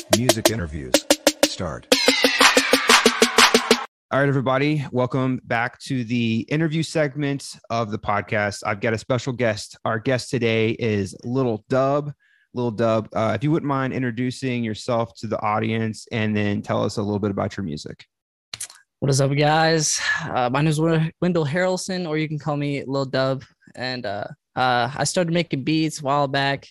Music interviews. Start. All right, everybody. Welcome back to the interview segment of the podcast. I've got a special guest. Our guest today is Little Dub. Little Dub, if you wouldn't mind introducing yourself to the audience and then tell us a little bit about your music. What is up, guys? My name is Wendell Harrelson, or you can call me Lil Dub. And I started making beats a while back.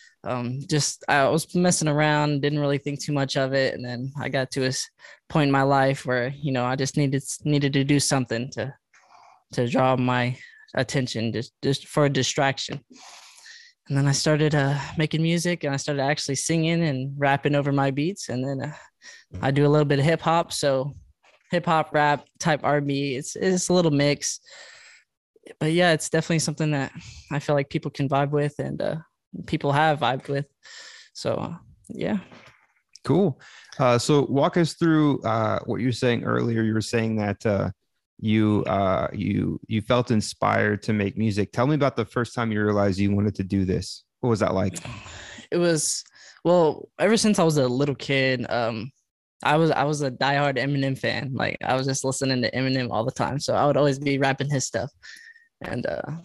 I was messing around, didn't really think too much of it, and then I got to a point in my life where I just needed to do something to draw my attention, just for a distraction. And then I started making music, and I started actually singing and rapping over my beats. And then I do a little bit of hip hop, so hip hop, rap type R&B. It's a little mix, but yeah, it's definitely something that I feel like people can vibe with, and people have vibed with. So yeah. Cool. So walk us through what you were saying earlier. You were saying that you felt inspired to make music. Tell me about the first time you realized you wanted to do this. What was that like? It was, well, ever since I was a little kid, I was a diehard Eminem fan. Like, I was just listening to Eminem all the time, so I would always be rapping his stuff. And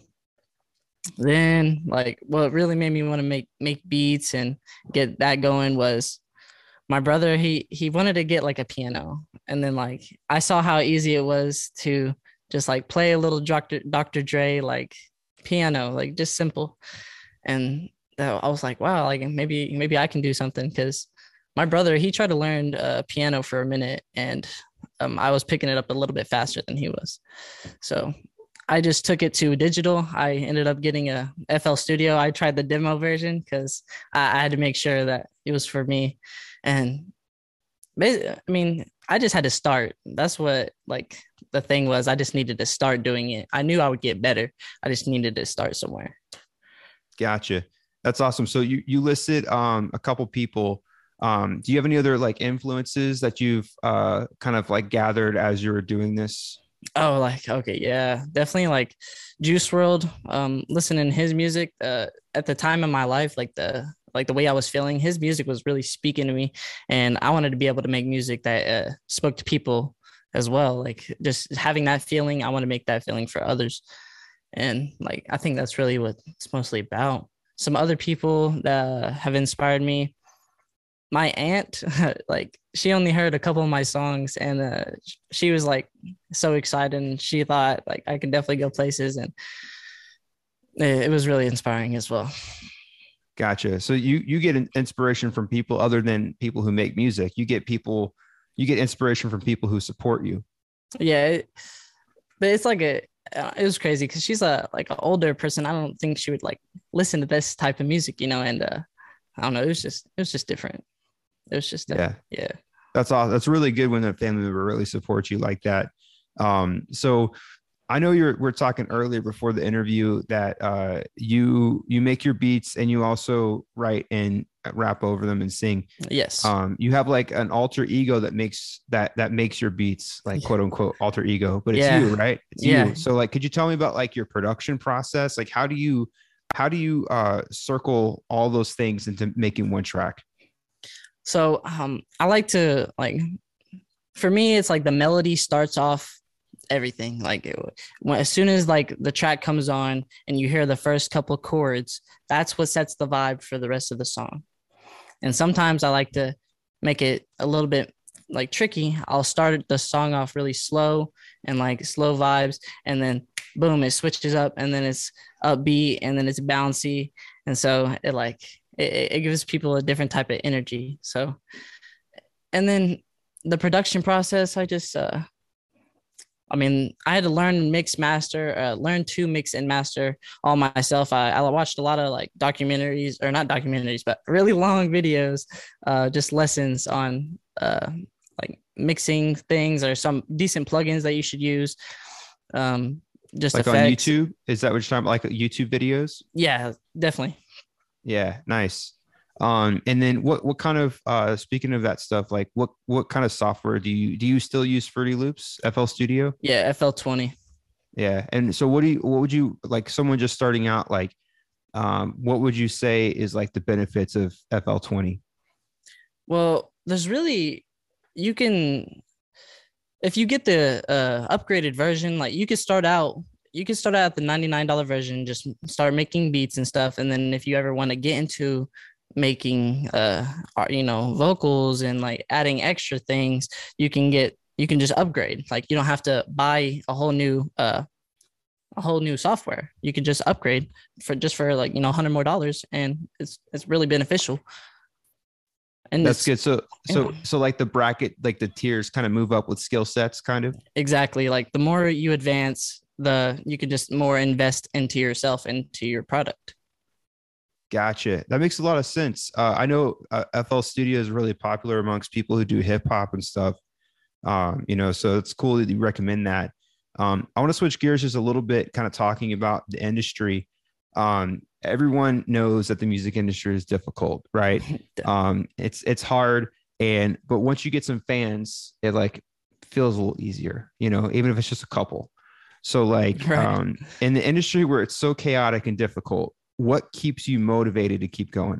then, like, what really made me want to make beats and get that going was my brother. He wanted to get like a piano, and then like I saw how easy it was to just like play a little Dr. Dre like piano, like just simple. And I was like, wow, like maybe I can do something, because my brother, he tried to learn piano for a minute, and I was picking it up a little bit faster than he was. So I just took it to digital. I ended up getting a FL Studio. I tried the demo version because I had to make sure that it was for me. And I mean, I just had to start. That's what like the thing was. I just needed to start doing it. I knew I would get better. I just needed to start somewhere. Gotcha. That's awesome. So you listed a couple people. Do you have any other like influences that you've kind of like gathered as you were doing this? Oh, like, okay, yeah, definitely like Juice World. Listening to his music at the time in my life, like the way I was feeling, his music was really speaking to me, and I wanted to be able to make music that spoke to people as well. Like, just having that feeling, I want to make that feeling for others. And like, I think that's really what it's mostly about. Some other people that have inspired me, my aunt, like, she only heard a couple of my songs, and she was like so excited, and she thought like I could definitely go places, and it was really inspiring as well. Gotcha. So you get an inspiration from people other than people who make music. You get inspiration from people who support you. Yeah, but it's like it was crazy because she's like an older person. I don't think she would like listen to this type of music, and I don't know. It was just different. It was just yeah. That's awesome. That's really good when a family member really supports you like that. So I know we're talking earlier before the interview that you make your beats and you also write and rap over them and sing. Yes. You have like an alter ego that makes your beats, like quote unquote alter ego, but it's you, right? It's you. So like, could you tell me about like your production process? Like, how do you circle all those things into making one track? So I like to, like, for me, it's like the melody starts off everything. Like, as soon as like the track comes on and you hear the first couple chords, that's what sets the vibe for the rest of the song. And sometimes I like to make it a little bit like tricky. I'll start the song off really slow and like slow vibes, and then boom, it switches up, and then it's upbeat, and then it's bouncy. And so it gives people a different type of energy. So, and then the production process, I had to learn to mix and master all myself. I watched a lot of like documentaries, or not documentaries, but really long videos, just lessons on like mixing things, or some decent plugins that you should use. Just like effects. On YouTube? Is that what you're talking about? Like YouTube videos? Yeah, definitely. Yeah, nice. And then what kind of speaking of that stuff, like what kind of software do you still use? Fruity Loops, FL Studio? Yeah, FL20. Yeah. And so what would you like, someone just starting out, like what would you say is like the benefits of FL20? Well, there's really you can if you get the upgraded version, like you could start out at the $99 version, just start making beats and stuff. And then if you ever want to get into making vocals and like adding extra things, you can just upgrade. Like you don't have to buy a whole new software. You can just upgrade for like, $100 more, and it's really beneficial. And That's good. So yeah. like the bracket, like the tiers kind of move up with skill sets kind of. Exactly. Like the more you advance, the you can just more invest into yourself, into your product. Gotcha. That makes a lot of sense. I know FL Studio is really popular amongst people who do hip hop and stuff. So it's cool that you recommend that. I want to switch gears just a little bit, kind of talking about the industry. Everyone knows that the music industry is difficult, right? It's hard, but once you get some fans, it like feels a little easier, even if it's just a couple. So like, Right. in the industry where it's so chaotic and difficult, what keeps you motivated to keep going?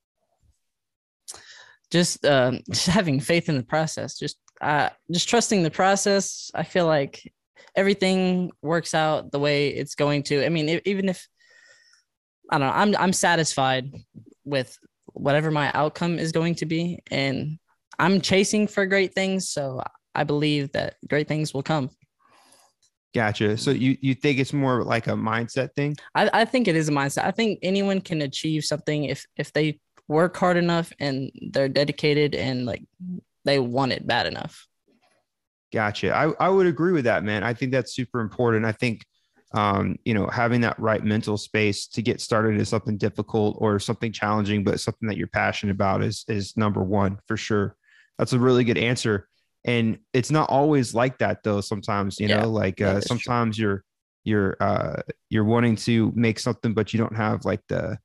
Just having faith in the process, just trusting the process. I feel like everything works out the way it's going to. I mean, even if I don't know, I'm satisfied with whatever my outcome is going to be, and I'm chasing for great things. So I believe that great things will come. Gotcha. So you think it's more like a mindset thing? I think it is a mindset. I think anyone can achieve something if they work hard enough and they're dedicated and like they want it bad enough. Gotcha. I would agree with that, man. I think that's super important. I think, having that right mental space to get started is something difficult or something challenging, but something that you're passionate about is number one for sure. That's a really good answer. And it's not always like that though. Sometimes, Yeah, sometimes you're wanting to make something, but you don't have like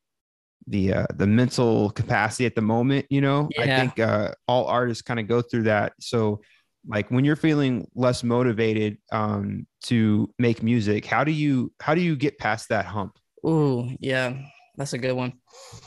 the mental capacity at the moment. I yeah. think all artists kind of go through that. So like when you're feeling less motivated to make music, how do you get past that hump? Ooh, yeah, that's a good one.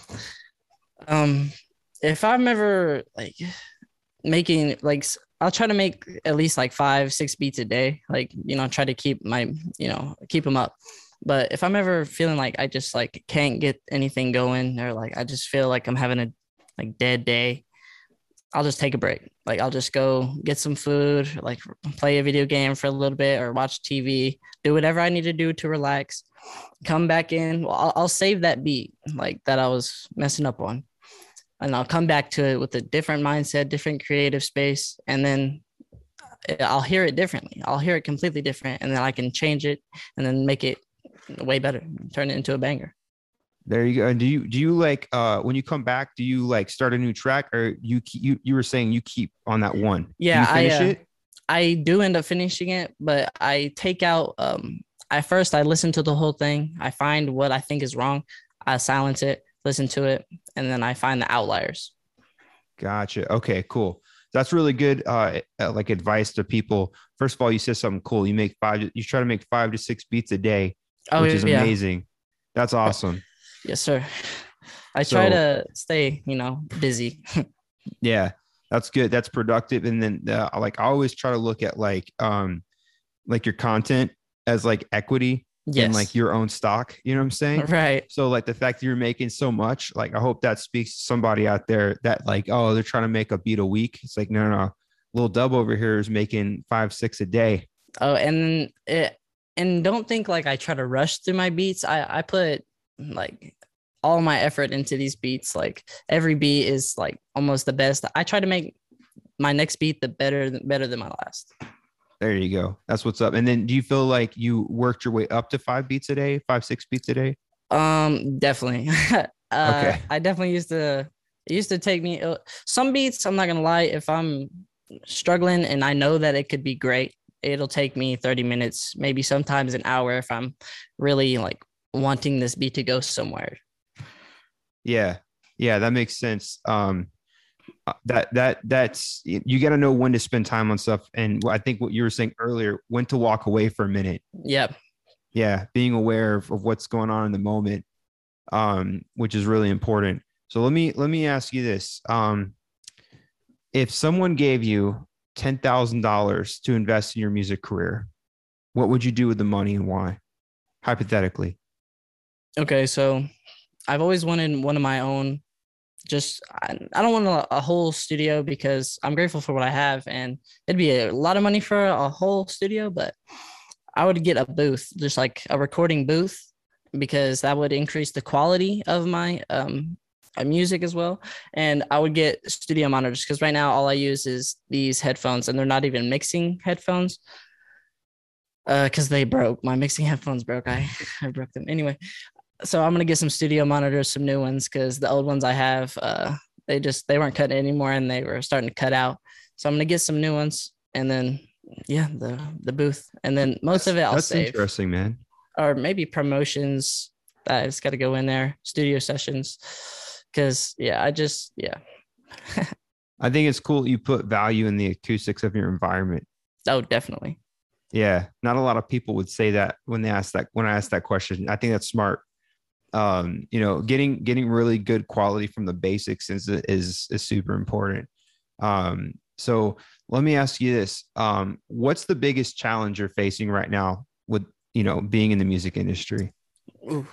Um, if I'm ever like making like I'll try to make at least like 5, 6 beats a day. Like, try to keep keep them up. But if I'm ever feeling like I just like can't get anything going, or like I just feel like I'm having a like dead day, I'll just take a break. Like I'll just go get some food, like play a video game for a little bit or watch TV, do whatever I need to do to relax, come back in. Well, I'll save that beat like that I was messing up on, and I'll come back to it with a different mindset, different creative space. And then I'll hear it differently. I'll hear it completely different. And then I can change it and then make it way better, turn it into a banger. There you go. And do you like when you come back, do you like start a new track, or you were saying you keep on that one? Do Yeah, you finish it? I do end up finishing it, but I take out at first I listen to the whole thing. I find what I think is wrong. I silence it, listen to it, and then I find the outliers. Gotcha. Okay, cool. That's really good like advice to people. First of all, you said something cool. You try to make 5 to 6 beats a day, Oh which is yeah. amazing. That's awesome. Yes, sir. I try So to stay, busy. yeah, that's good. That's productive. And then like I always try to look at like your content as like equity in like Yes. your own stock. You know what I'm saying? Right. So like the fact that you're making so much, like I hope that speaks to somebody out there that like, oh, they're trying to make a beat a week. It's like, no, no, no. Little Dub over here is making 5, 6 a day. Oh, and don't think like I try to rush through my beats. I put like all my effort into these beats. Like every beat is like almost the best. I try to make my next beat the better than my last. There you go. That's what's up. And then do you feel like you worked your way up to 5 beats a day, 5, 6 beats a day? Definitely. Okay. I definitely it used to take me some beats. I'm not gonna lie. If I'm struggling and I know that it could be great, it'll take me 30 minutes, maybe sometimes an hour if I'm really like wanting this beat to go somewhere. Yeah. Yeah, that makes sense. That's you got to know when to spend time on stuff. And I think what you were saying earlier, when to walk away for a minute. Yep. Yeah, being aware of what's going on in the moment, which is really important. So let me ask you this. if someone gave you $10,000 to invest in your music career, what would you do with the money and why? Hypothetically. Okay, so I've always wanted one of my own. Just I don't want a whole studio because I'm grateful for what I have, and it'd be a lot of money for a whole studio, but I would get a booth, just like a recording booth, because that would increase the quality of my music as well. And I would get studio monitors because right now all I use is these headphones, and they're not even mixing headphones because they broke. My mixing headphones broke. I broke them anyway. So I'm gonna get some studio monitors, some new ones, because the old ones I have, they weren't cutting anymore, and they were starting to cut out. So I'm gonna get some new ones, and then yeah, the booth, and then most of it I'll save. That's interesting, man. Or maybe promotions that it's got to go in there, studio sessions, because yeah. I think it's cool you put value in the acoustics of your environment. Oh, definitely. Yeah, not a lot of people would say that when I ask that question. I think that's smart. Getting really good quality from the basics is super important. So let me ask you this. What's the biggest challenge you're facing right now with, being in the music industry? Ooh.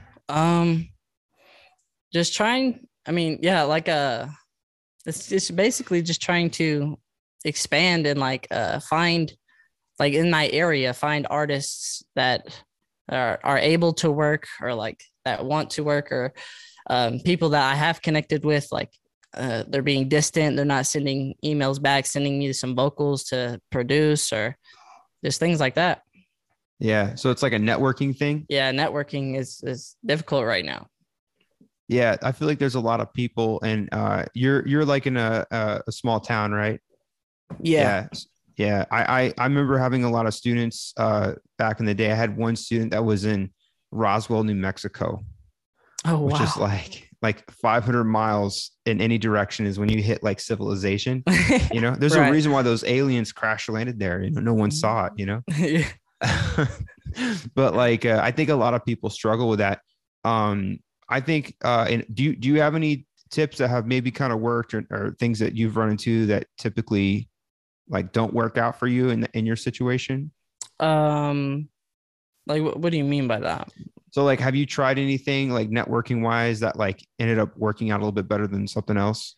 Just trying, I mean, yeah, it's basically just trying to expand and find, like, in my area, find artists that are able to work, or like that want to work, or people that I have connected with, like they're being distant, they're not sending emails back, sending me some vocals to produce, or just things like that. Yeah, so it's like a networking thing. Yeah, networking is difficult right now. Yeah, I feel like there's a lot of people, and you're like in a small town, right? Yeah. Yeah. I remember having a lot of students back in the day. I had one student that was in Roswell, New Mexico. Oh, wow. Which is like 500 miles in any direction is when you hit like civilization. There's Right. a reason why those aliens crash landed there. No one saw it. Yeah. But I think a lot of people struggle with that. I think, and do you have any tips that have maybe kind of worked, or things that you've run into that typically don't work out for you in your situation? What do you mean by that? So have you tried anything networking wise that ended up working out a little bit better than something else?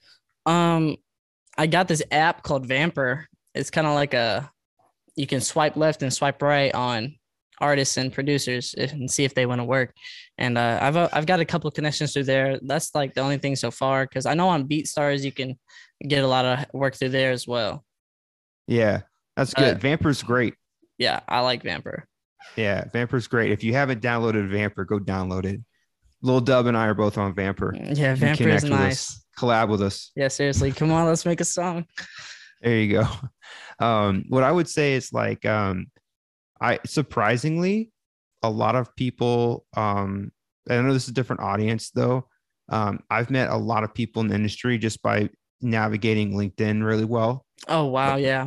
I got this app called Vamper. It's kind of like you can swipe left and swipe right on artists and producers and see if they want to work. And I've got a couple of connections through there. That's the only thing so far, because I know on BeatStars you can get a lot of work through there as well. Yeah, that's good. Vamper's great. Yeah, I like Vamper. Yeah, Vamper's great. If you haven't downloaded Vamper, go download it. Lil Dub and I are both on Vamper. Yeah, Vamper is nice. Collab with us. Yeah, seriously. Come on, let's make a song. There you go. What I would say is I surprisingly, a lot of people, I know this is a different audience though. I've met a lot of people in the industry just by navigating LinkedIn really well. Oh, wow. Yeah.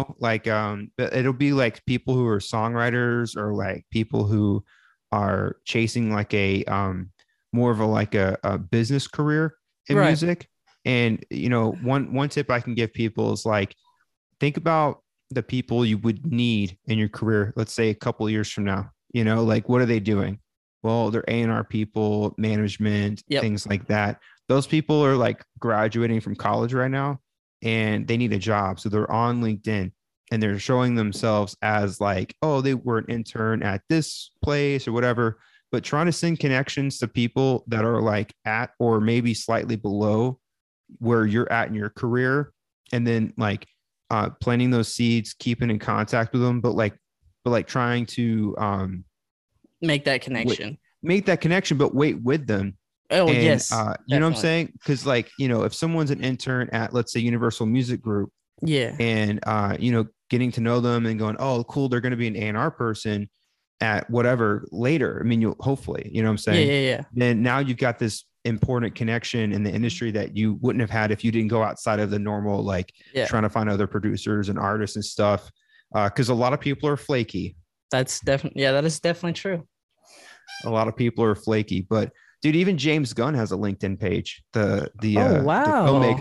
It'll be people who are songwriters, or people who are chasing a more of a business career in music. And, one tip I can give people is think about the people you would need in your career. Let's say a couple of years from now, what are they doing? Well, they're A&R people, management, things like that. Those people are graduating from college right now, and they need a job. So they're on LinkedIn and they're showing themselves as oh, they were an intern at this place or whatever, but trying to send connections to people that are at, or maybe slightly below where you're at in your career. And then planting those seeds, keeping in contact with them, but trying to make that connection, but wait with them. Oh, and, yes. You know what I'm saying? Because if someone's an intern at, let's say, Universal Music Group, and getting to know them and going, oh, cool, they're going to be an A&R person at whatever later. I mean, you'll hopefully, you know what I'm saying? Yeah. Then now you've got this important connection in the industry that you wouldn't have had if you didn't go outside of the normal, trying to find other producers and artists and stuff. Because a lot of people are flaky. That is definitely true. A lot of people are flaky, but dude, even James Gunn has a LinkedIn page. The wow. the filmmaker.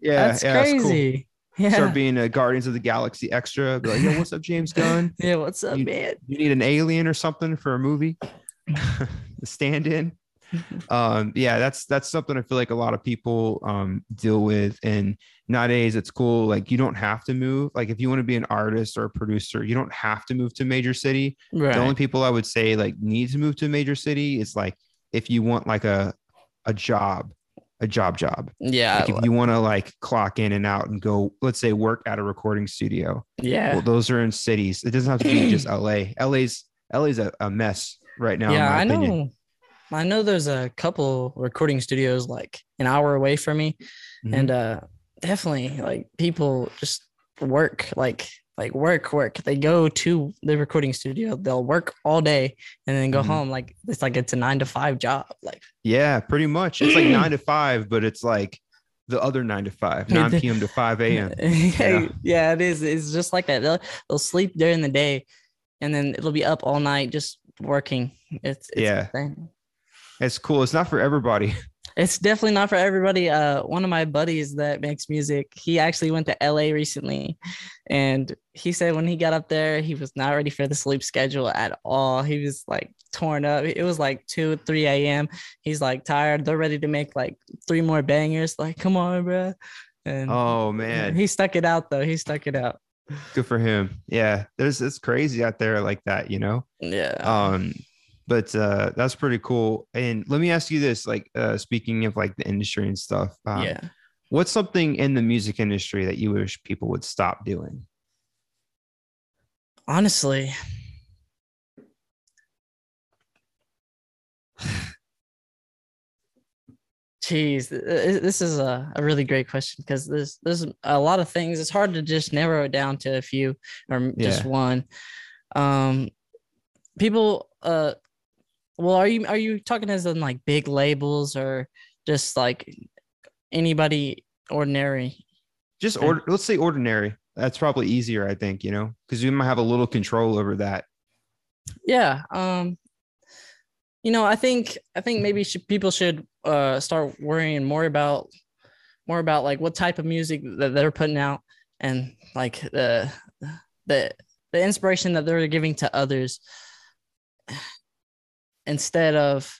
Yeah, That's yeah, that's cool. crazy. Start Yeah. being a Guardians of the Galaxy extra. Be like, yo, what's up, James Gunn? Yeah. What's up, You man? you need an alien or something for a movie? Stand in. Yeah, that's something I feel like a lot of people deal with. And nowadays it's cool, like you don't have to move. Like if you want to be an artist or a producer, you don't have to move to a major city. The only Right. people I would say like need to move to a major city is like if you want like a job, a job. Yeah. Like if you want to like clock in and out and go, let's say work at a recording studio. Well, Yeah. those are in cities. It doesn't have to be just LA. LA's a mess right now, in Yeah, my I opinion. know. I know there's a couple recording studios like an hour away from me, and Mhm. definitely like people just work work. They go to the recording studio, they'll work all day and then go Mhm. home. Like it's a 9 to 5 job. Like Yeah, pretty much. It's like 9 to 5, but it's like the other 9 to 5, 9 p.m. to 5 a.m. You know? yeah, it is. It's just like that. They'll sleep during the day and then it'll be up all night just working. It's Yeah, insane. it's cool. It's not for everybody. It's definitely not for everybody. One of my buddies that makes music, he actually went to LA recently, and he said when he got up there, he was not ready for the sleep schedule at all. He was like torn up. It was like 2, 3 a.m. He's like tired. They're ready to make like 3 more bangers. Like, come on, bro. And Oh man, he stuck it out though. He stuck it out. good for him. Yeah, there's it's crazy out there like that, you know. Yeah. Um, but that's pretty cool. And let me ask you this, like speaking of like the industry and stuff, Yeah. what's something in the music industry that you wish people would stop doing? Honestly, geez, this is a really great question because there's a lot of things. It's hard to just narrow it down to a few or just Yeah, one. Um, people, well, are you talking as in like big labels or just like anybody ordinary? just order. Let's say ordinary. That's probably easier, I think, you know, because you might have a little control over that. Yeah. I think maybe people should start worrying more about like what type of music that they're putting out and like the the inspiration that they're giving to others instead of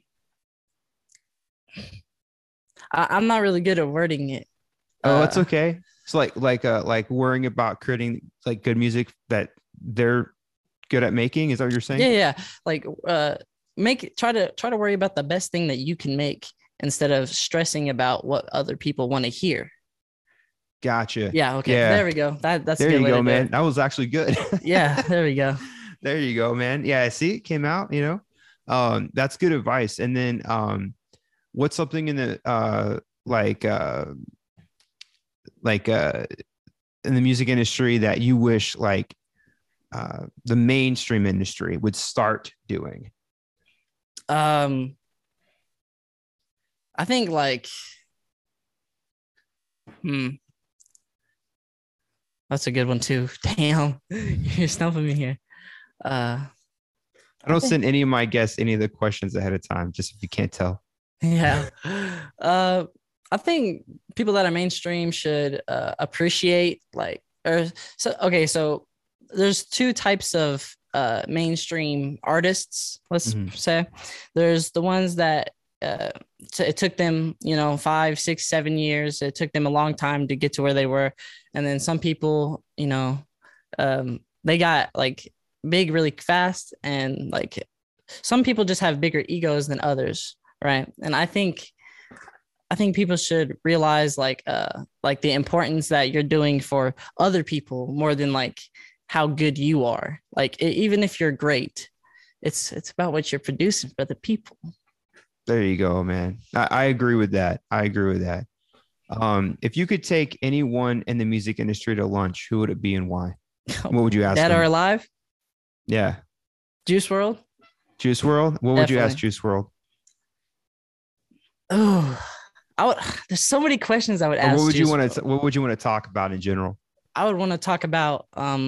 I'm not really good at wording it. Oh, it's Uh okay. It's like worrying about creating like good music that they're good at making. Is that what you're yeah, saying? yeah. Like make try to worry about the best thing that you can make instead of stressing about what other people want to hear. Gotcha. Yeah, okay. There Yeah. we go. That's a There good you way go, to do man. it. That was actually good. Yeah, there we go. There you go, man. Yeah, see, it came out, you know. That's good advice. And then what's something in the like in the music industry that you wish like the mainstream industry would start doing? Um I think like hmm, that's a good one too. Damn. You're stumping me here. Uh I I don't think send any of my guests any of the questions ahead of time, just if you can't tell. yeah. Uh I think people that are mainstream should appreciate like or so okay, so there's two types of mainstream artists, let's Mhm. say. There's the ones that it took them, 5, 6, 7 years. It took them a long time to get to where they were. And then some people, they got like big really fast. And like some people just have bigger egos than others. Right. And I think people should realize like the importance that you're doing for other people more than like how good you are. Like even if you're great, it's about what you're producing for the people. There you go, man. I agree with that. I agree with that. If you could take anyone in the music industry to lunch, who would it be and why? What would you ask Dead or them? alive? Yeah. Juice World? Juice World? What would you ask Definitely. Juice World? Oh, I would. There's so many questions I would Or what ask would you Juice want to World. what would you want to talk about in general? I would want to talk about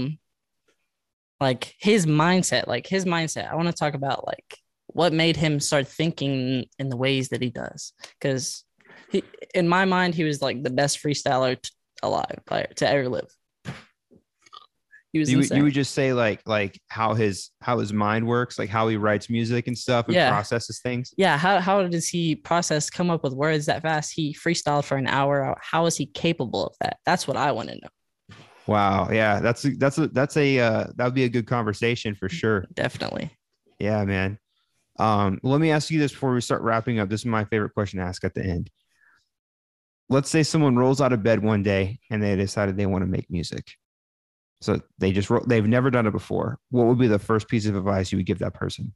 like his mindset, I want to talk about like what made him start thinking in the ways that he does, because in my mind, he was like the best freestyler alive, to ever live. He was insane. You would just say like how his mind works, like how he writes music and stuff and processes things. Yeah. How does he come up with words that fast? He freestyled for an hour. How is he capable of that? That's what I want to know. Wow. Yeah. That would be a good conversation for sure. Definitely. Yeah, man. Let me ask you this before we start wrapping up. This is my favorite question to ask at the end. Let's say someone rolls out of bed one day and they decided they want to make music. So they've never done it before. What would be the first piece of advice you would give that person?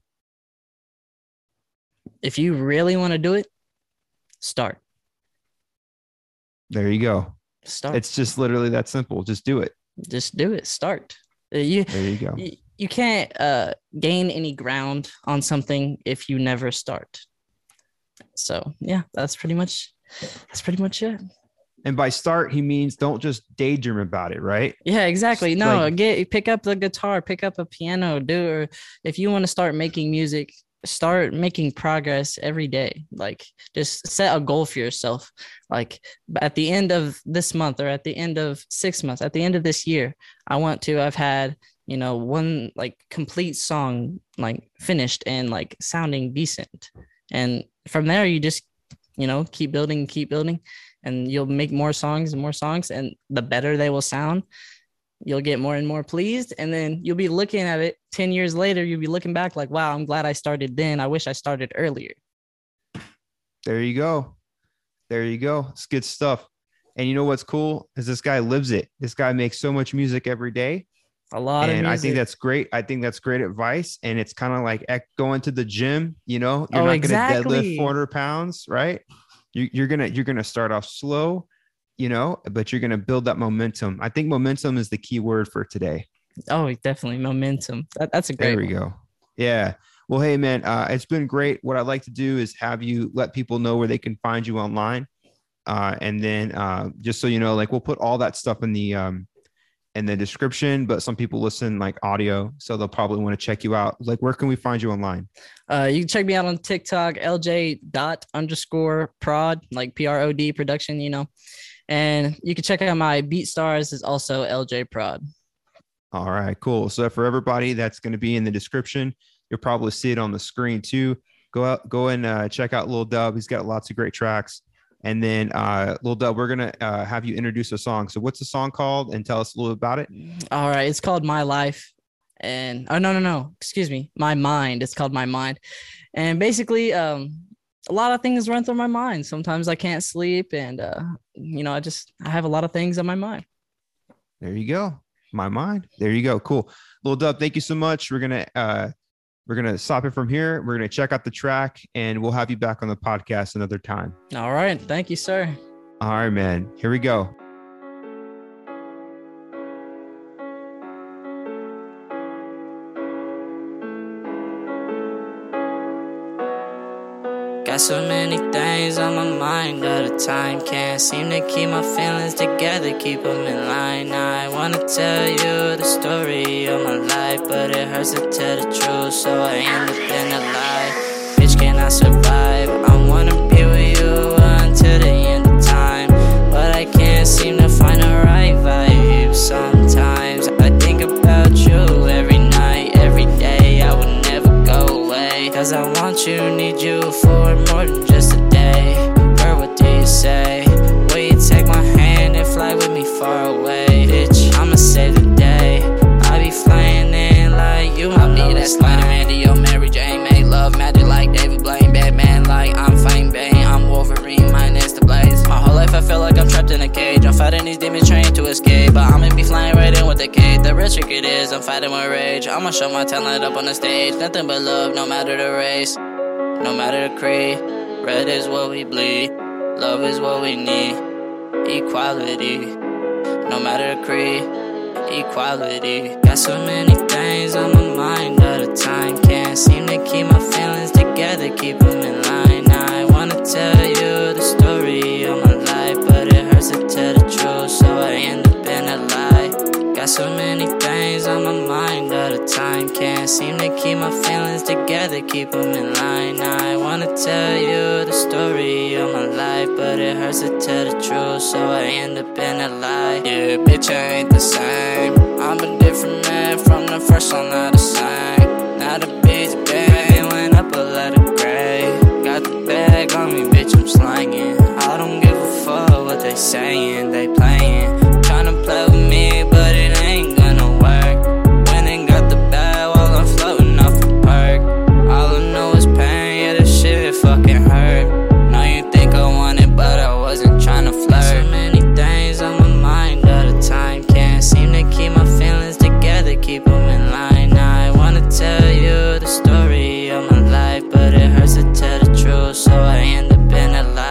If you really want to do it, start. There you go. Start. It's just literally that simple. Just do it. Just do it. Start. There you go. You can't gain any ground on something if you never start. So yeah, that's pretty much it. And by start, he means don't just daydream about it, right? Yeah, exactly. No, pick up the guitar, pick up a piano, or if you want to start making music, start making progress every day. Like just set a goal for yourself. Like at the end of this month or at the end of 6 months, at the end of this year, I want to have had, one like complete song like finished and like sounding decent. And from there, you just, keep building. And you'll make more songs and more songs, and the better they will sound, you'll get more and more pleased. And then you'll be looking at it 10 years later. You'll be looking back like, wow, I'm glad I started then. I wish I started earlier. There you go. It's good stuff. And you know what's cool is this guy lives it. This guy makes so much music every day. A lot of music. I think that's great. I think that's great advice. And it's kind of like going to the gym, you're not going to deadlift 400 pounds, right? You're gonna start off slow, but you're gonna build that momentum. I think momentum is the key word for today. Oh, definitely momentum. That's a great. There we go. Yeah. Well, hey man, it's been great. What I'd like to do is have you let people know where they can find you online, and then just so you know, like we'll put all that stuff in the description. But some people listen like audio, so they'll probably want to check you out. Like, where can we find you online? You can check me out on TikTok, LJ._prod, like PROD production, and you can check out my BeatStars is also LJ Prod. All right, cool. So for everybody, that's going to be in the description. You'll probably see it on the screen too. Go and check out Lil Dub. He's got lots of great tracks. And then Lil Dub, we're going to have you introduce a song. So what's the song called, and tell us a little about it? All right. It's called My Life. And no. Excuse me. My Mind. It's called My Mind. And basically, a lot of things run through my mind. Sometimes I can't sleep. And, I have a lot of things on my mind. There you go. My Mind. There you go. Cool. Lil Dub, thank you so much. We're going to stop it from here. We're going to check out the track, and we'll have you back on the podcast another time. All right. Thank you, sir. All right, man. Here we go. Got so many things on my mind at a time. Can't seem to keep my feelings together, keep them in line. I wanna tell you the story of my life, but it hurts to tell the truth, so I end up in a lie. Bitch, can I survive? I wanna be with you until the end of time, but I can't seem to find the right vibe. Sometimes I think about you every night, every day. I would never go away, cause I want you, need you for more than just a day. Girl, what do you say? Will you take my hand and fly with me far away? Bitch, I'ma save the day. I be flying in like you. I'll be that Spider-Man to your Mary Jane. Make love magic like David Blaine. Batman like I'm fighting Bane. I'm Wolverine minus the blades. My whole life I feel like I'm trapped in a cage. I'm fighting these demons trying to escape, but I'ma be flying right in with the cage. The real trick it is I'm fighting with rage. I'ma show my talent up on the stage. Nothing but love, no matter the race, no matter the creed. Red is what we bleed, love is what we need. Equality, no matter the creed. Equality. Got so many things on my mind at a time. Can't seem to keep my feelings together, keep them in line. I wanna tell you the story of my life, but it hurts to tell the truth, so I end up in a lie. Got so many things on on my mind all the time. Can't seem to keep my feelings together, keep them in line. I wanna tell you the story of my life, but it hurts to tell the truth, so I end up in a lie. Yeah, bitch, I ain't the same. I'm a different man from the first song that I sang. Now the beats bang, went up a letter grade. Got the bag on me, bitch, I'm slanging. I don't give a fuck what they saying, they playing. Tryna play with me, but it ain't gonna work. When they got the bag while I'm floating off the perk. All I know is pain, yeah, this shit fucking hurt. Know you think I want it, but I wasn't tryna flirt. So many things on my mind all the time. Can't seem to keep my feelings together, keep them in line. I wanna tell you the story of my life, but it hurts to tell the truth, so I end up in a lie.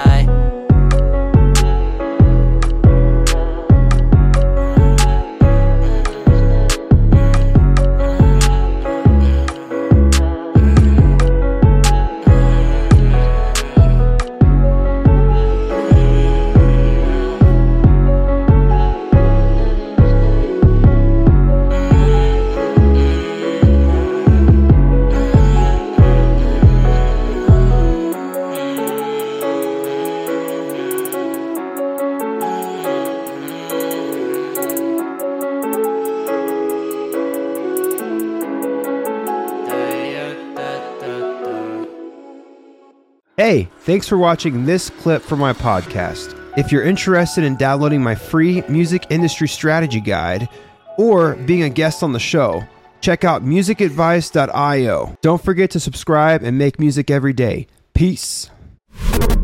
Hey, thanks for watching this clip from my podcast. If you're interested in downloading my free music industry strategy guide or being a guest on the show, check out musicadvice.io. Don't forget to subscribe and make music every day. Peace.